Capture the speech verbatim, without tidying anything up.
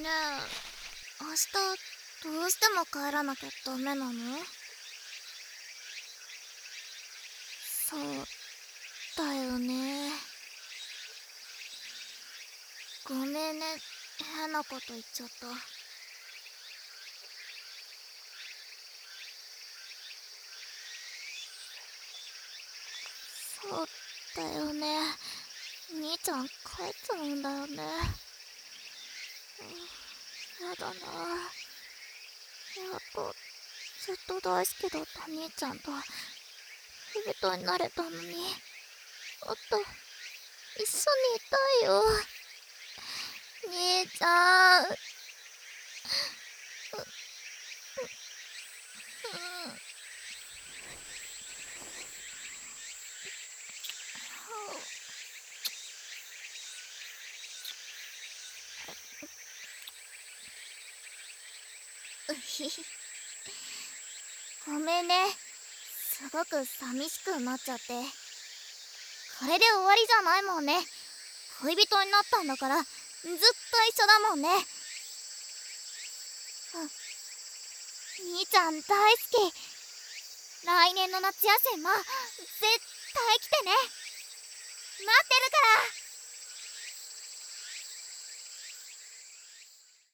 ねえ、明日どうしても帰らなきゃダメなの？そうだよね。ごめんね、変なこと言っちゃった。そうだよね。兄ちゃん帰っちゃうんだよね。やだな。やっとずっと大好きだった兄ちゃんと恋人になれたのに、もっと一緒にいたいよ。兄ちゃん。う、うん。うひひ。ごめんね。すごく寂しくなっちゃって。これで終わりじゃないもんね。恋人になったんだからずっと一緒だもんね。うん。兄ちゃん大好き。来年の夏休みも絶対来てね。待ってるから。